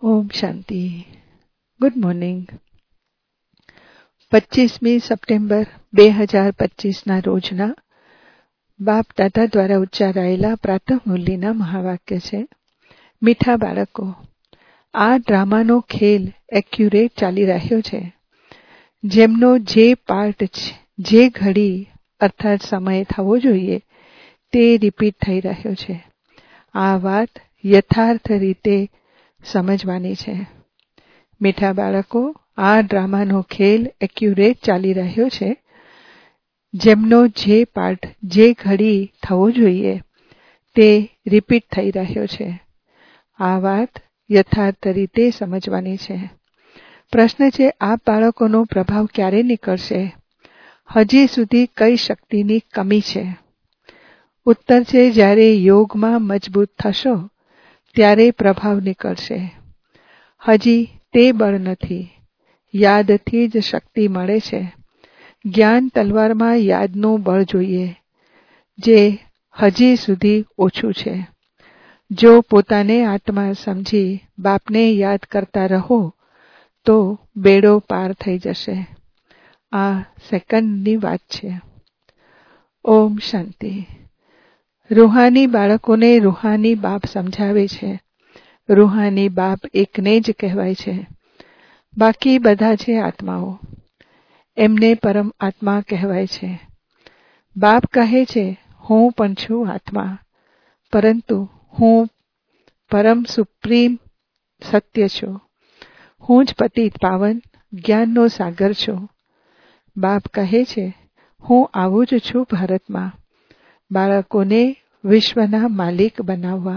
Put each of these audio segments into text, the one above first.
ઓમ શાંતિ. Good morning. 25મી September 2025ના રોજના બાપ દાદા દ્વારા ઉચ્ચારાયેલા પ્રાતઃ મુરલીના મહાવાક્ય છે. મીઠા બાળકો, આ ડ્રામાનો ખેલ એક્યુરેટ ચાલી રહ્યો છે. જેમનો જે પાર્ટ જે ઘડી અર્થાત સમય થવો જોઈએ તે રિપીટ થઈ રહ્યો છે. આ વાત યથાર્થ રીતે સમજવાની છે. મીઠા બાળકો, આ ડ્રામાનો ખેલ એક્યુરેટ ચાલી રહ્યો છે. જેમનો જે પાર્ટ જે ઘડી થવો જોઈએ તે રિપીટ થઈ રહ્યો છે. આ વાત યથાર્થ રીતે સમજવાની છે. પ્રશ્ન છે, આ બાળકોનો પ્રભાવ ક્યારે નીકળશે? હજી સુધી કઈ શક્તિની કમી છે? ઉત્તર છે, જ્યારે યોગમાં મજબૂત થશો ત્યારે પ્રભાવ નીકળશે. હજી તે બળ નથી. યાદથી જ શક્તિ મળે છે. જ્ઞાન તલવારમાં યાદનું બળ જોઈએ, જે હજી સુધી ઓછું છે. જો પોતાને આત્મા સમજી બાપને યાદ કરતા રહો તો બેડો પાર થઈ જશે. આ સેકન્ડની વાત છે. ઓમ શાંતિ. રૂહાની બાળકોને રૂહાની બાપ સમજાવે છે. રૂહાની બાપ એકને જ કહેવાય છે. બાકી બધા છે આત્માઓ. એમને પરમ આત્મા કહેવાય છે. બાપ કહે છે, હું પણ છું આત્મા, પરંતુ હું પરમ સુપ્રીમ સત્ય છું. હું જ પતિત પાવન જ્ઞાનનો સાગર છું. બાપ કહે છે, હું આવું જ છું ભારતમાં, બાળકોને વિશ્વના માલિક બનાવવા.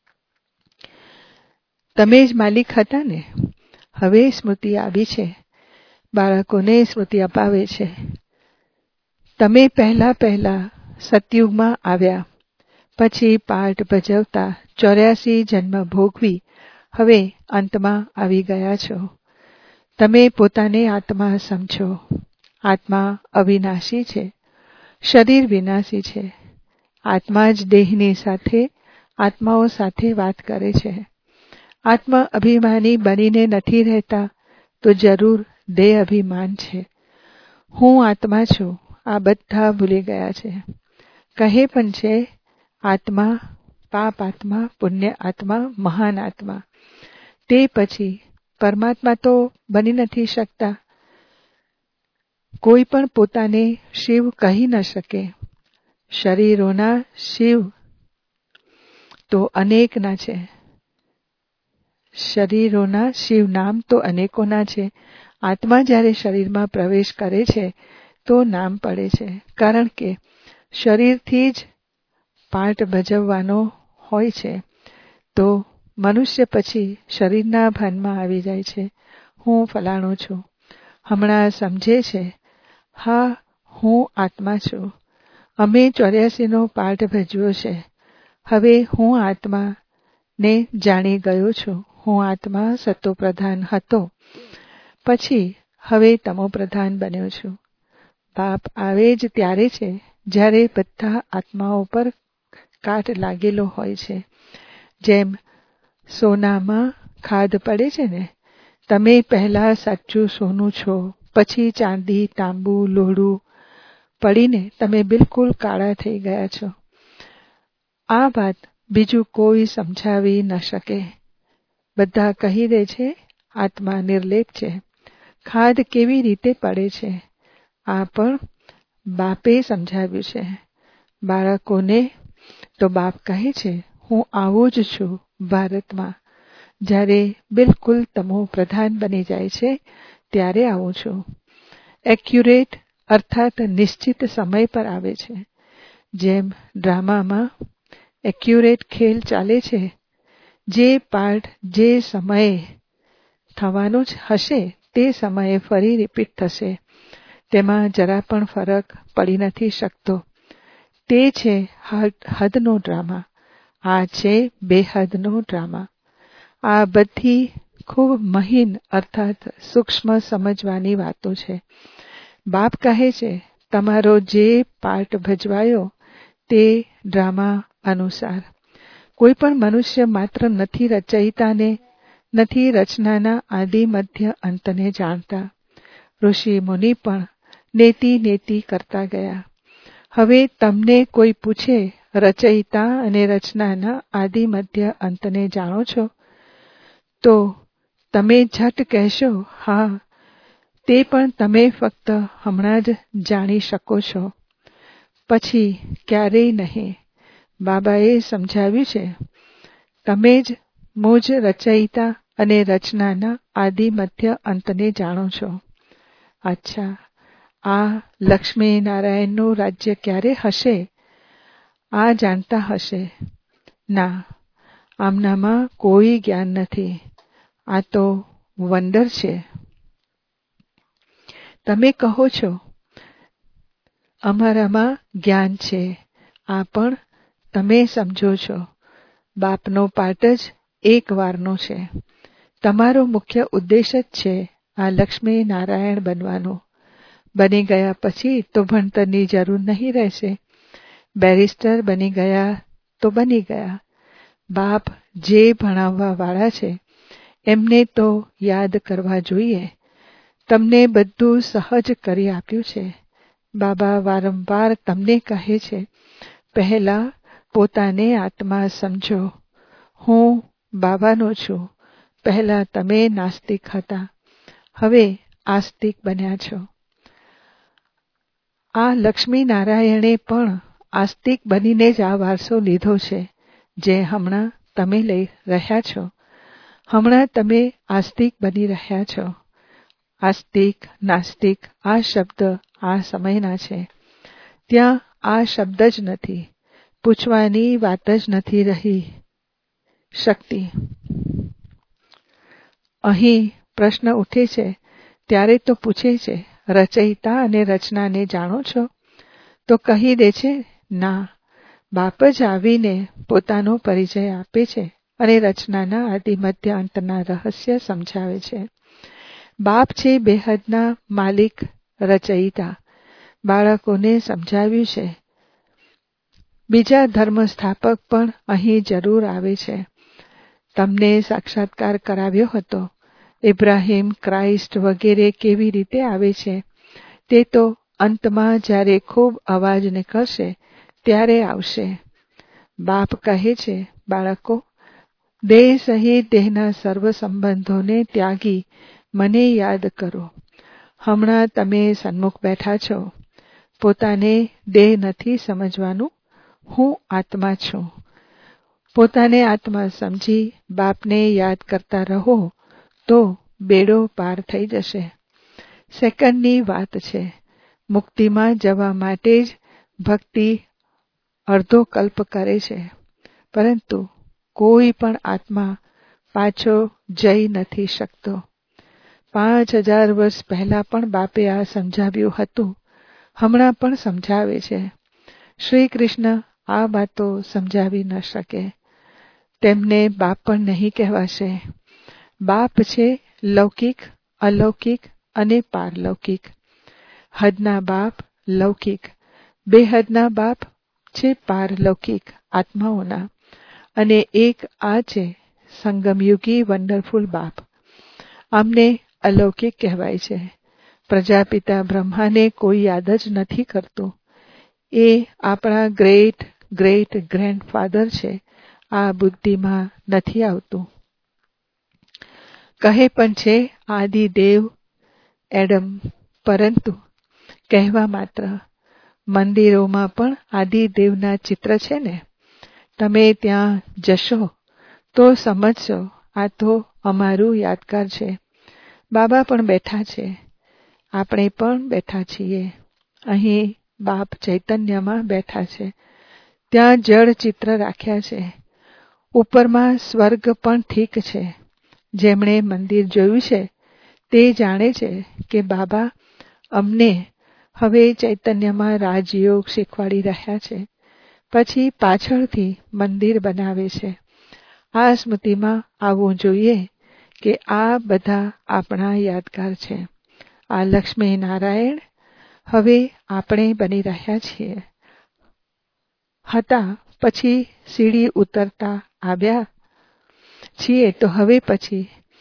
તમે જ માલિક હતા ને? હવે સ્મૃતિ આવી છે. બાળકોને સ્મૃતિ અપાવે છે. તમે પહેલા સતયુગમાં આવ્યા, પછી પાઠ ભજવતા 84 જન્મ ભોગવી હવે અંતમાં આવી ગયા છો. તમે પોતાને આત્મા સમજો. આત્મા અવિનાશી છે. શરીર વિનાશી છે. આત્મા જ દેહની સાથે આત્માઓ સાથે વાત કરે છે. આત્મા અભિમાની બનીને નથી રહેતા તો જરૂર દેહ અભિમાન છે. હું આત્મા છું, આ બધા ભૂલી ગયા છે. કહે પણ છે, આત્મા, પાપ આત્મા, પુણ્ય આત્મા, મહાન આત્મા. તે પછી પરમાત્મા તો બની નથી શકતા. કોઈ પણ પોતાને શિવ કહી ન શકે. શરીરોના શિવ તો અનેકના છે. શરીરોના શિવ નામ તો અનેકોના છે. આત્મા જ્યારે શરીરમાં પ્રવેશ કરે છે તો નામ પડે છે. કારણ કે શરીરથી જ પાઠ ભજવવાનો હોય છે. તો મનુષ્ય પછી શરીરના ભાનમાં આવી જાય છે. હું ફલાણું છું. હમણાં સમજે છે, હા હું આત્મા છું. અમે 84નો પાઠ ભજવ્યો છે. હવે હું આત્માને જાણી ગયો છું. હું આત્મા સતોપ્રધાન હતો, પછી હવે તમોપ્રધાન બન્યો છું. બાપ આવે જ ત્યારે છે જ્યારે બધા આત્માઓ પર કાટ લાગેલો હોય છે. જેમ સોનામાં ખાદ પડે છે ને, તમે પહેલા સાચું સોનું છો, પછી ચાંદી, તાંબુ, લોહડું પડીને તમે બિલકુલ કાળા થઈ ગયા છો. આ વાત બીજું કોઈ સમજાવી ન શકે. બધા કહી દે છે આત્મા નિર્લેપ છે. ખાદ કેવી રીતે પડે છે આ પણ બાપે સમજાવ્યું છે. બાળકોને તો બાપ કહે છે, હું આવું જ છું ભારતમાં. જ્યારે બિલકુલ તમો પ્રધાન બની જાય છે ત્યારે આવું છું. એક્યુરેટ અર્થાત નિશ્ચિત સમય પર આવે છે. જેમ ડ્રામામાં એક્યુરેટ ખેલ ચાલે છે. જે પાઠ જે સમયે થવાનું જ હશે તે સમયે ફરી રિપીટ થશે. તેમાં જરા પણ ફરક પડી નથી શકતો. તે છે હદનો ડ્રામા. આ છે બેહદનો ડ્રામા. આ બધી ખૂબ મહીન અર્થાત સૂક્ષ્મ સમજવાની વાતો છે. બાપ કહે છે, તમારો જે પાર્ટ ભજવાયો તે ડ્રામા અનુસાર. કોઈ પણ મનુષ્ય માત્ર નથી રચયિતાને નથી રચનાના આદિ મધ્ય અંતને જાણતા. ઋષિ મુનિ પણ નેતિ નેતિ કરતા ગયા. હવે તમને કોઈ પૂછે, રચયિતા અને રચનાના આદિ મધ્ય અંતને જાણો છો? તો તમે ઝટ કહેશો, હા, તે પણ તમે ફક્ત હમણાં જ જાણી શકો છો, પછી ક્યારેય નહીં. બાબાએ સમજાવ્યું છે, તમે જ મુજ રચયિતા અને રચનાના આદિ મધ્ય અંતને જાણો છો. અચ્છા, આ લક્ષ્મી નારાયણનું રાજ્ય ક્યારે હશે? આ જાણતા હશે? ના, આમનામાં કોઈ જ્ઞાન નથી. આ તો વંડર છે. તમે કહો છો અમારામાં જ્ઞાન છે. આ પણ તમે સમજો છો. બાપનો પાઠ જ એક વારનો છે. તમારો મુખ્ય ઉદ્દેશ જ છે આ લક્ષ્મી નારાયણ બનવાનો. બની ગયા પછી તો ભણતરની જરૂર નહીં રહેશે. બેરિસ્ટર બની ગયા તો બની ગયા. બાપ જે ભણાવવા વાળા છે એમને તો યાદ કરવા જોઈએ. તમને બધું સહજ કરી આપ્યું છે. બાબા વારંવાર તમને કહે છે, પહેલા પોતાને આત્મા સમજો. હું બાબાનો છું. પહેલા તમે નાસ્તિક હતા, હવે આસ્તિક બન્યા છો. આ લક્ષ્મી નારાયણે પણ આસ્તિક બનીને જ આ વારસો લીધો છે જે હમણાં તમે લઈ રહ્યા છો. હમણાં તમે આસ્તિક બની રહ્યા છો. આસ્તિક નાસ્તિક આ શબ્દ આ સમયના છે. ત્યાં આ શબ્દ જ નથી. પૂછવાની વાત જ નથી રહી શકતી. અહીં પ્રશ્ન ઉઠે છે ત્યારે તો પૂછે છે, રચયિતા અને રચનાને જાણો છો? તો કહી દે છે, ના. બાપ જ આવીને પોતાનો પરિચય આપે છે અને રચનાના આદિ મધ્ય અંતના રહસ્ય સમજાવે છે. બાપ છે બેહદના માલિક, રચયિતા. બાળકોને સમજાવ્યું છે. બીજા ધર્મ સ્થાપક પણ અહીં જરૂર આવે છે. તમને સાક્ષાત્કાર કરાવ્યો હતો. ઇબ્રાહિમ, ક્રાઇસ્ટ વગેરે કેવી રીતે આવે છે તે તો અંતમાં જ્યારે ખૂબ અવાજ નીકળશે ત્યારે આવશે. બાપ કહે છે, બાળકો, દેહ સહિત દેહના સર્વ સંબંધોને ત્યાગી મને યાદ કરો. હમણાં તમે સન્મુખ બેઠા છો. પોતાને દેહ નથી સમજવાનું. હું આત્મા છું. પોતાને આત્મા સમજી બાપને યાદ કરતા રહો તો બેડો પાર થઈ જશે. સેકન્ડની વાત છે. મુક્તિમાં જવા માટે જ ભક્તિ અડધો કલ્પ કરે છે, પરંતુ કોઈ પણ આત્મા પાછો જઈ નથી શકતો. 5000 વર્ષ પહેલા પણ બાપે આ સમજાવ્યું હતું. હમણાં પણ સમજાવે છે. શ્રી કૃષ્ણ આ વાતો સમજાવી ન શકે. તેમને બાપ પણ નહીં કહેવાશે. બાપ છે લૌકિક, અલૌકિક અને પારલૌકિક. હદના બાપ લૌકિક, બેહદના બાપ છે પારલૌકિક આત્માઓના, અને એક આ છે સંગમયુગી વન્ડરફુલ બાપ. આમને અલૌકિક કહેવાય છે. પ્રજાપિતા બ્રહ્માને કોઈ યાદ જ નથી કરતું. એ આપણા ગ્રેટ ગ્રેટ ગ્રેન્ડફાધર છે. આ બુદ્ધિમાં નથી આવતું. કહે પણ છે આદિદેવ એડમ, પરંતુ કહેવા માત્ર. મંદિરોમાં પણ આદિદેવના ચિત્ર છે ને. તમે ત્યાં જશો તો સમજશો. આ તો અમારું યાદગાર છે. બાબા પણ બેઠા છે. આપણે પણ બેઠા છીએ. અહીં બાપ ચૈતન્યમાં બેઠા છે. ત્યાં જળ ચિત્ર રાખ્યા છે. ઉપરમાં સ્વર્ગ પણ ઠીક છે. જેમણે મંદિર જોયું છે તે જાણે છે કે બાબા અમને હવે ચૈતન્યમાં રાજયોગ શીખવાડી રહ્યા છે. પછી પાછળથી મંદિર બનાવે છે. આ સ્મૃતિમાં આવવું જોઈએ કે આ બધા આપણા યાદગાર છે. આ લક્ષ્મી નારાયણ હવે આપણે બની રહ્યા છીએ. હતા પછી સીડી ઉતરતા આવ્યા છીએ તો હવે પછી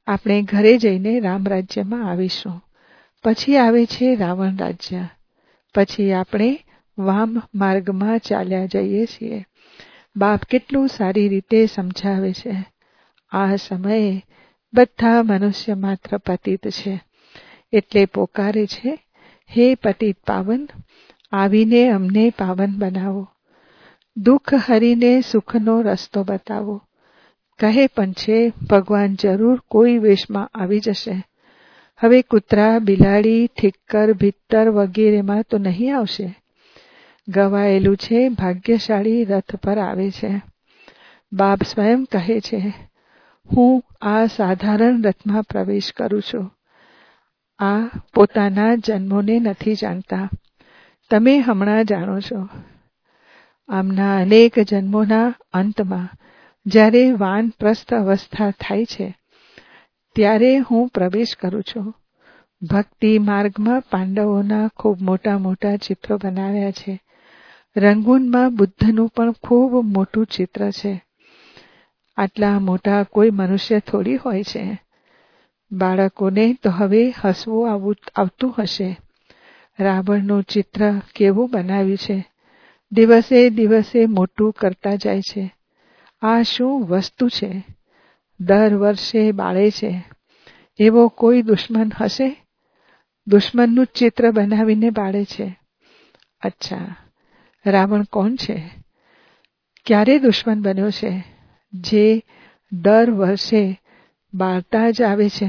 આપણે ઘરે જઈને રામ રાજ્યમાં આવીશું. પછી આવે છે રાવણ રાજ્ય. પછી આપણે વામ માર્ગમાં ચાલ્યા જઈએ છીએ. બાપ કેટલું સારી રીતે સમજાવે છે. આ સમયે બધા મનુષ્ય માત્ર પતિત છે, એટલે પોકારે છે, હે પતિત પાવન, આવીને અમને પાવન બનાવો. દુઃખ હરીને સુખનો રસ્તો બતાવો. કહે પણ છે, ભગવાન જરૂર કોઈ વેશમાં આવી જશે. હવે કૂતરા, બિલાડી, ઠિક્કર, ભિત્તર વગેરેમાં તો નહીં આવશે. ગવાયેલું છે, ભાગ્યશાળી રથ પર આવે છે. બાપ સ્વયં કહે છે, હું આ સાધારણ રથમાં પ્રવેશ કરું છું. આ પોતાના જન્મોને નથી જાણતા. તમે હમણાં જાણો છો. આમના અનેક જન્મોના અંતમાં જ્યારે વાનપ્રસ્થ અવસ્થા થાય છે, ત્યારે હું પ્રવેશ કરું છું. ભક્તિ માર્ગમાં પાંડવોના ખૂબ મોટા મોટા ચિત્રો બનાવ્યા છે. રંગૂનમાં બુદ્ધનું પણ ખૂબ મોટું ચિત્ર છે. આટલા મોટા કોઈ મનુષ્ય થોડી હોય છે. બાળકોને તો હવે હસવું આવતું હશે. રાવણનું ચિત્ર કેવું બનાવ્યું છે. દિવસે દિવસે મોટું કરતા જાય છે. આ શું વસ્તુ છે? દર વર્ષે બાળે છે. એવો કોઈ દુશ્મન હશે? દુશ્મનનું ચિત્ર બનાવીને બાળે છે. અચ્છા, રાવણ કોણ છે? ક્યારે દુશ્મન બન્યો છે જે દર વર્ષે બાળતા જ આવે છે?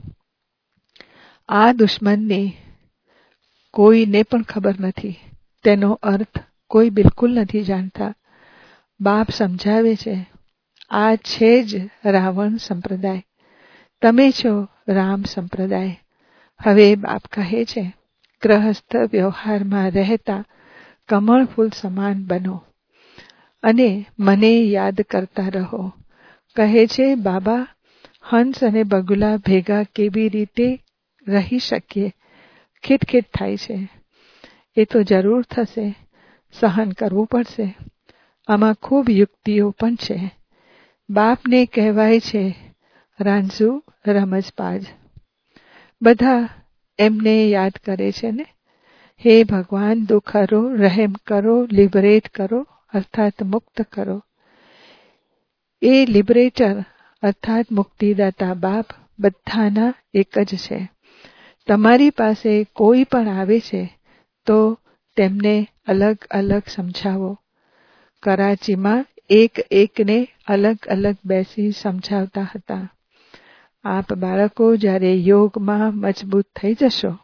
આ દુશ્મનની કોઈને પણ ખબર નથી. તેનો અર્થ કોઈ બિલકુલ નથી જાણતા. બાપ સમજાવે છે, આ છે જ રાવણ સંપ્રદાય. તમે છો રામ સંપ્રદાય. હવે બાપ કહે છે, ગ્રહસ્થ વ્યવહારમાં રહેતા કમળ ફૂલ સમાન બનો અને મને યાદ કરતા રહો. કહે છે, બાબા, હંસ અને બગુલા ભેગા કેવી રીતે રહી શકીએ? ખીટખીટ થાય છે. એ તો જરૂર થશે. સહન કરવું પડશે. આમાં ખૂબ યુક્તિઓ પણ છે. બાપને કહેવાય છે રાંઝુ રમજબાજ. બધા એમને યાદ કરે છે ને, હે ભગવાન, દુઃખ હરો, રહેમ કરો, લિબરેટ કરો, અર્થાત મુક્ત કરો. એ લિબરેટર અર્થાત મુક્તિદાતા બાપ બધાના એક જ છે. તમારી પાસે કોઈ પણ આવે છે તો તેમને અલગ અલગ સમજાવો. કરાચીમાં એક એકને અલગ અલગ બેસી સમજાવતા હતા. આપ બાળકો જ્યારે યોગમાં મજબૂત થઈ જશો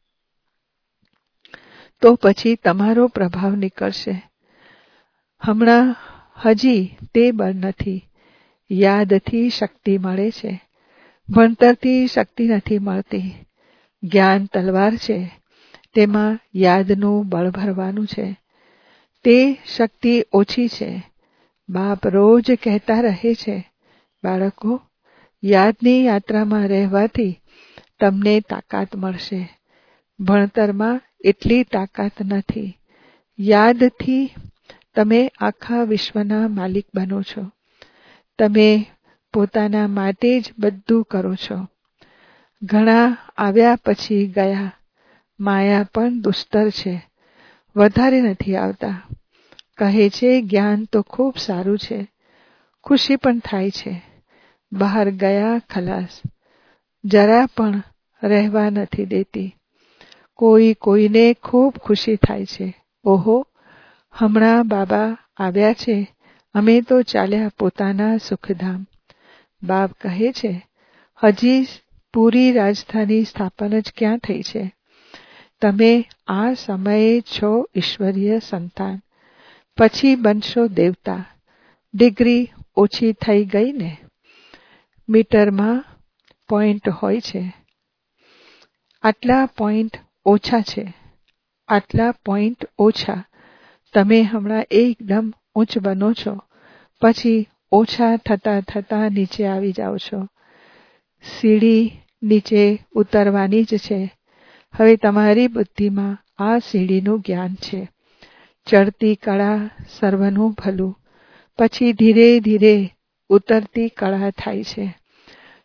તો પછી તમારો પ્રભાવ નીકળશે. હમણાં હજી તે બળ નથી. યાદથી શક્તિ મળે છે. ભણતરથી શક્તિ નથી મળતી. જ્ઞાન તલવાર છે, તેમાં યાદનું બળ ભરવાનું છે. તે શક્તિ ઓછી છે. બાપ રોજ કહેતા રહે છે, બાળકો, યાદની યાત્રામાં રહેવાથી તમને તાકાત મળશે. ભણતરમાં એટલી તાકાત નથી. યાદથી તમે આખા વિશ્વના માલિક બનો છો. તમે પોતાના માટે જ બધું કરો છો. ઘણા આવ્યા પછી ગયા. માયા પણ દુસ્તર છે. વધારે નથી આવતા. કહે છે, જ્ઞાન તો ખૂબ સારું છે. ખુશી પણ થાય છે. બહાર ગયા ખલાસ. જરા પણ રહેવા નથી દેતી. કોઈ કોઈને ખૂબ ખુશી થાય છે. ઓહો, હમણાં બાબા આવ્યા છે, અમે તો ચાલ્યા પોતાના સુખધામ. બાપ કહે છે, હજી પૂરી રાજધાની સ્થાપન જ ક્યાં થઈ છે? તમે આ સમયે છો ઈશ્વરીય સંતાન. પછી બનશો દેવતા. ડિગ્રી ઓછી થઈ ગઈ ને? મીટરમાં પોઈન્ટ હોય છે. આટલા પોઈન્ટ ઓછા છે. આટલા પોઈન્ટ ઓછા. તમે હમણાં એકદમ ઉચ્ચ બનો છો. પછી ઓછા થતા થતા નીચે આવી જાઓ છો. સીડી નીચે ઉતરવાની જ છે. હવે તમારી બુદ્ધિમાં આ સીડીનું જ્ઞાન છે. ચડતી કળા સર્વનું ભલું. પછી ધીરે ધીરે ઉતરતી કળા થાય છે.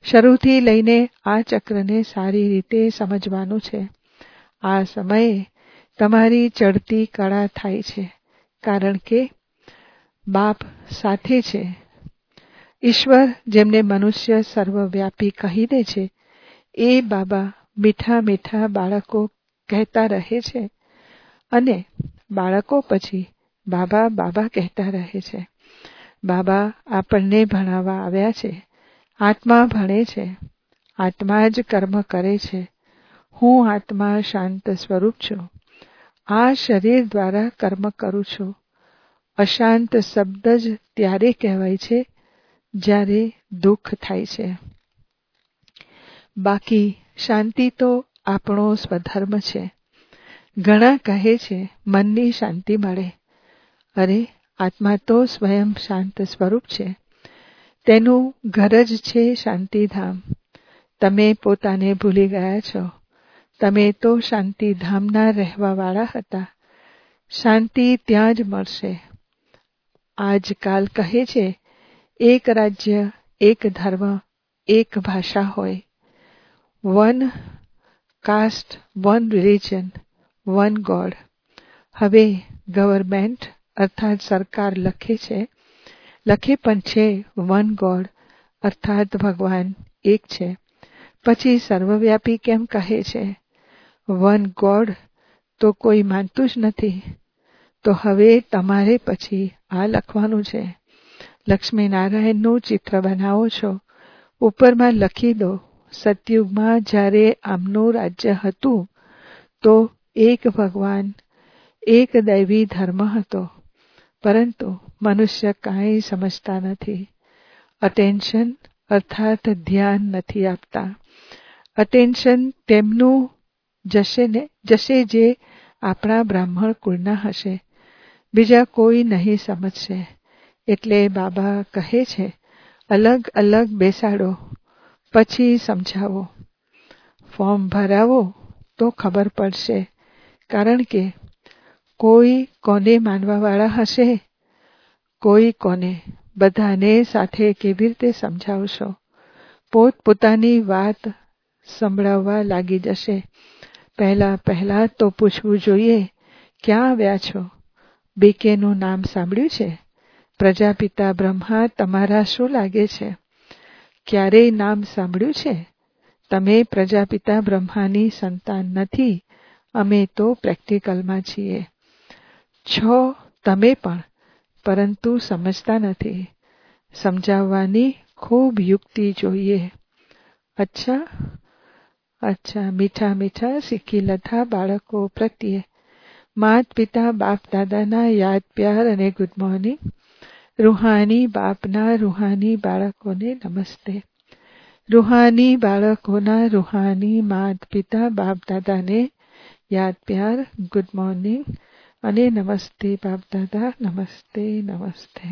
શરૂથી લઈને આ ચક્રને સારી રીતે સમજવાનું છે. આ સમયે તમારી ચડતી કળા થાય છે, કારણ કે બાપ સાથે છે. ઈશ્વર, જેમને મનુષ્ય સર્વવ્યાપી કહી દે છે, એ બાબા મીઠા મીઠા બાળકો કહેતા રહે છે અને બાળકો પછી બાબા બાબા કહેતા રહે છે. બાબા આપણને ભણાવવા આવ્યા છે. આત્મા ભણે છે. આત્મા જ કર્મ કરે છે. હું આત્મા શાંત સ્વરૂપ છું. આ શરીર દ્વારા કર્મ કરું છું. અશાંત શબ્દ જ ત્યારે કહેવાય છે જ્યારે દુઃખ થાય છે. બાકી શાંતિ તો આપણો સ્વધર્મ છે. ઘણા કહે છે મનની શાંતિ મળે. અરે, આત્મા તો સ્વયં શાંત સ્વરૂપ છે. તેનું ઘર જ છે શાંતિધામ. તમે પોતાને ભૂલી ગયા છો. તમે તો શાંતિધામના રહેવાવાળા હતા. શાંતિ ત્યાં જ મળશે. આજકાલ કહે છે એક રાજ્ય, એક ધર્મ, એક ભાષા હોય. One caste, one religion, one god. હવે ગવર્મેન્ટ અર્થાત સરકાર લખે પણ છે વન ગોડ અર્થાત ભગવાન એક છે. પછી સર્વવ્યાપી કેમ કહે છે? વન ગોડ તો કોઈ માનતું જ નથી. તો હવે તમારે પછી આ લખવાનું છે. લક્ષ્મીનારાયણનું ચિત્ર બનાવો છો, ઉપરમાં લખી દો, સતયુગમાં જ્યારે આમનું રાજ્ય હતું તો એક ભગવાન, એક દૈવી ધર્મ હતો. પરંતુ મનુષ્ય કાંઈ સમજતા નથી. અટેન્શન અર્થાત ધ્યાન નથી આપતા. અટેન્શન તેમનું જશે જે આપણા બ્રાહ્મણ કુળના હશે. બીજા કોઈ નહીં સમજશે. એટલે બાબા કહે છે અલગ અલગ બેસાડો, પછી સમજાવો. ફોર્મ ભરાવો તો ખબર પડશે. કારણ કે કોઈ કોને માનવાવાળા હશે, કોઈ કોને. બધાને સાથે કેવી રીતે સમજાવશો? પોતપોતાની વાત સંભળાવવા લાગી જશે. પહેલા તો પૂછવું જોઈએ, ક્યાં આવ્યા છો? બીકેનું નામ સાંભળ્યું છે? પ્રજાપિતા બ્રહ્મા તમારા શું લાગે છે? ક્યારેય નામ સાંભળ્યું છે? તમે પ્રજાપિતા બ્રહ્માની સંતાન નથી. અમે તો પ્રેક્ટિકલમાં છીએ. છો તમે પણ, પરંતુ સમજતા નથી. સમજાવવાની ખૂબ યુક્તિ જોઈએ. અચ્છા, મીઠા મીઠા સિક્કીલતા બાળકો પ્રત્યે માત પિતા બાપ દાદાના યાદ પ્યાર અને ગુડ મોર્નિંગ. રૂહાની બાપના રૂહાની બાળકોને નમસ્તે. રૂહાની બાળકોના રૂહાની માત પિતા બાપ દાદાને યાદ પ્યાર, ગુડ મોર્નિંગ અને નમસ્તે બાપ દાદા. નમસ્તે નમસ્તે.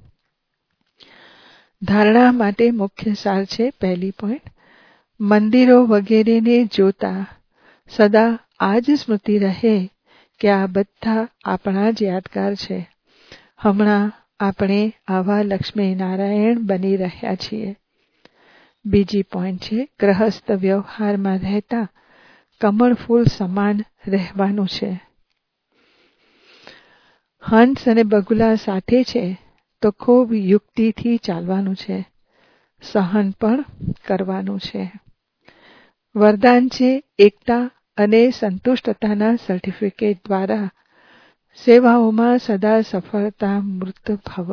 ધારણા માટે મુખ્ય સાર છે. પહેલી પોઈન્ટ, મંદિરો વગેરેને જોતા સદા આ જ સ્મૃતિ રહે કે આ બધા આપણા જ યાદગાર છે. હમણાં આપણે આવા લક્ષ્મીનારાયણ બની રહ્યા છીએ. બીજી પોઈન્ટ છે, ગ્રહસ્થ વ્યવહારમાં રહેતા કમળ ફૂલ સમાન રહેવાનું છે. હંસ અને બગુલા સાથે છે તો ખૂબ યુક્તિથી ચાલવાનું છે. સહન પણ કરવાનું છે. વરદાન છે એકતા અને સંતુષ્ટતાના સર્ટિફિકેટ દ્વારા સેવાઓમાં સદા સફળતા મૂર્ત ભવ.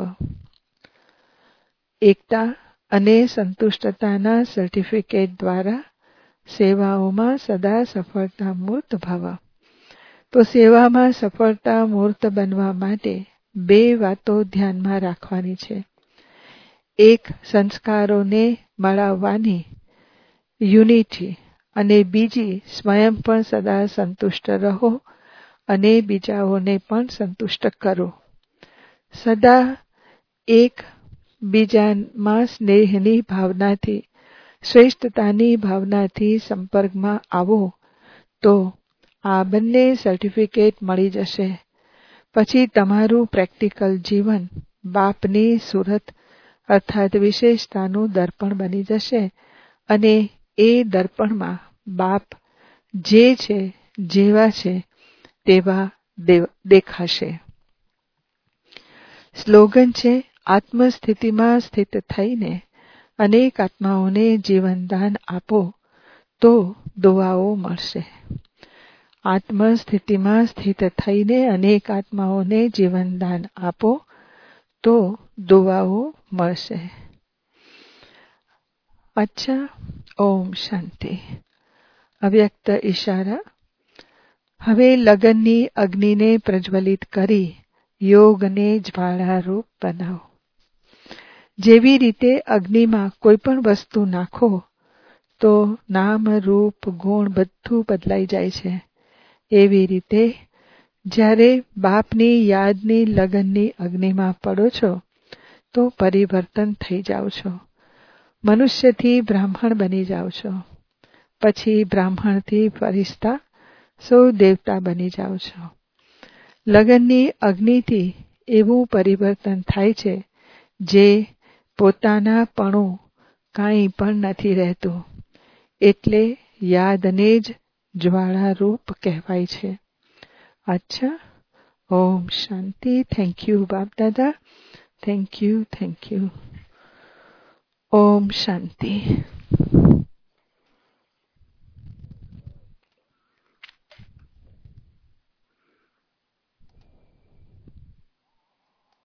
એકતા અને સંતુષ્ટતાના સર્ટિફિકેટ દ્વારા સેવાઓમાં સદા સફળતા મૂર્ત ભવ. તો સેવામાં સફળતા મૂર્ત બનવા માટે બે વાતો ધ્યાનમાં રાખવાની છે. એક, સંસ્કારોને મળાવવાની યુનિટી, અને બીજી, સ્વયં પણ સદા સંતુષ્ટ રહો અને બીજાઓને પણ સંતુષ્ટ કરો. સદા એક બીજામાં સ્નેહની ભાવનાથી, શ્રેષ્ઠતાની ભાવનાથી સંપર્કમાં આવો તો આ બંને સર્ટિફિકેટ મળી જશે. પછી તમારું પ્રેક્ટિકલ જીવન બાપની સુરત અર્થાત વિશેષતાનું દર્પણ બની જશે અને એ દર્પણમાં બાપ જે છે, જેવા છે તેવા દેખાશે. સ્લોગન છે, આત્મસ્થિતિમાં સ્થિત થઈને અનેક આત્માઓને જીવનદાન આપો તો દુઆઓ મળશે. આત્મસ્થિતિમાં સ્થિત થઈને અનેક આત્માઓને જીવનદાન આપો તો દુઆઓ મળશે. અચ્છા, ઓમ શાંતિ. અવ્યક્ત ઈશારા. હવે લગનની અગ્નિને પ્રજ્વલિત કરી યોગને જ્વાળારૂપ બનાવો. જેવી રીતે અગ્નિમાં કોઈ પણ વસ્તુ નાખો તો નામ, રૂપ, ગુણ બધું બદલાઈ જાય છે. એવી રીતે જ્યારે બાપની યાદની લગનની અગ્નિમાં પડો છો તો પરિવર્તન થઈ જાઓ છો. મનુષ્યથી બ્રાહ્મણ બની જાઓ છો. પછી બ્રાહ્મણથી ફરિશ્તા, સૌ દેવતા બની જાઓ છો. લગનની અગ્નિથી એવું પરિવર્તન થાય છે જે પોતાનાપણું કાંઈ પણ નથી રહેતું. એટલે યાદને જ જ્વાળારૂપ કહેવાય છે. અચ્છા, ઓમ શાંતિ. Thank you Bap Dada. Thank you. ઓમ શાંતિ.